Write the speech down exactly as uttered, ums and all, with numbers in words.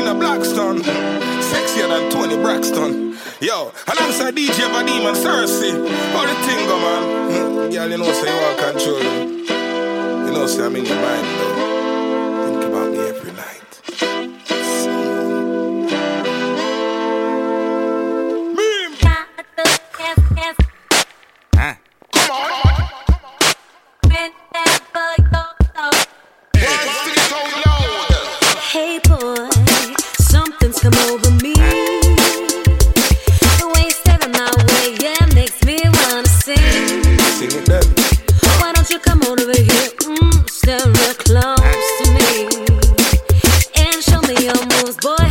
in a Blackstone, sexier than Tony Braxton. Yo, alongside D J Vadim and Cersei. How the thing go, man? Girl, you know, say you want control. You know, say I'm in your mind, though. Think about me every night. Hey boy, something's come over me. The way you staring my way, yeah, makes me wanna sing. Sing it then. Why don't you come on over here, mm, stand real close to me and show me your moves, boy.